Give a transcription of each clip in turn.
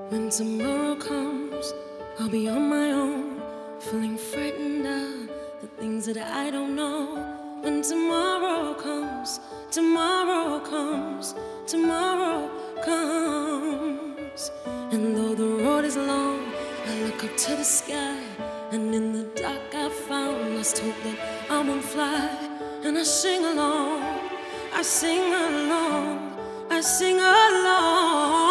When tomorrow comes, I'll be on my own, feeling frightened of the things that I don't know. When tomorrow comes, tomorrow comes, tomorrow comes. And though the road is long, I look up to the sky, and in the dark I found lost hope that I won't fly. And I sing along, I sing along, I sing along.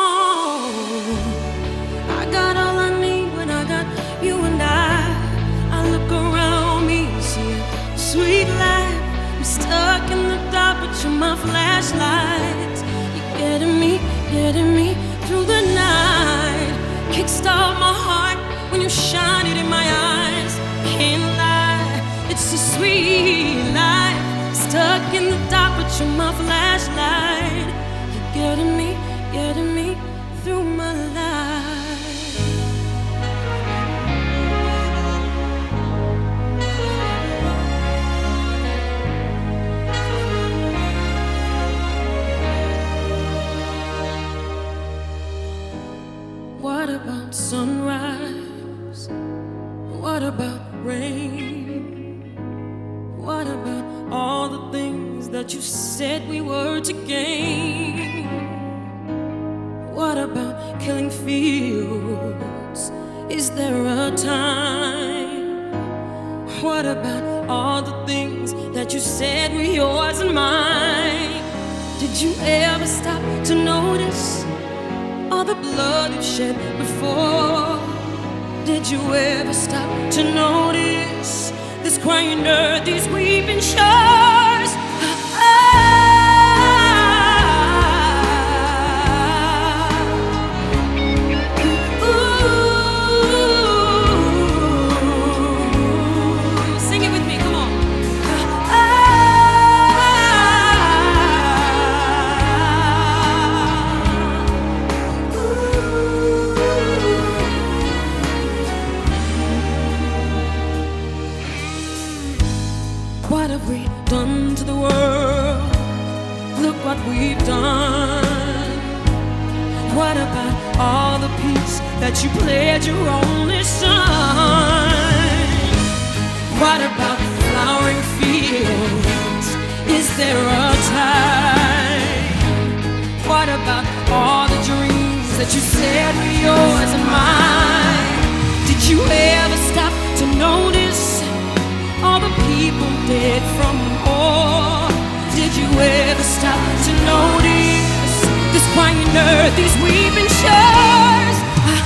I got all I need when I got you and I look around me and see a sweet life. I'm stuck in the dark, but you're my flashlight. You're getting me through the night. Kickstart my heart when you shine it in my eyes. Can't lie, it's a sweet life. Stuck in the dark, but you're my flashlight. You're getting me through my life. What about sunrise? What about rain? What about all the things that you said we were to gain? What about killing fields? Is there a time? What about all the things that you said were yours and mine? Did you ever stop to notice all the blood you've shed before? Did you ever stop to notice this crying earth, these weeping shores? Sing it with me, come on. What have we done to the world? Look what we've done. What about all the peace that you pledged your only son? What about flowering fields? Is there a time? What about all the dreams that you said were yours and mine? Did you ever stop to notice all the people dead from war? Did you ever stop to notice this crying earth, these weeping shores?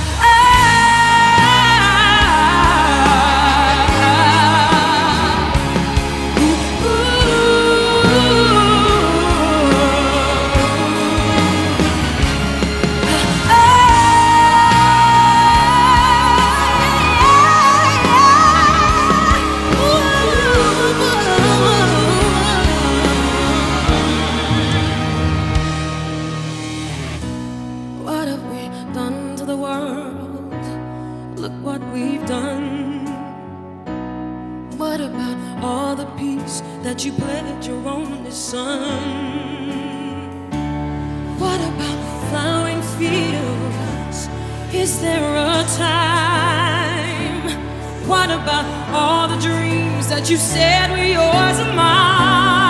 What have we done to the world? Look what we've done. What about all the peace that you pledged your only son? What about flowering fields? Is there a time? What about all the dreams that you said were yours and mine?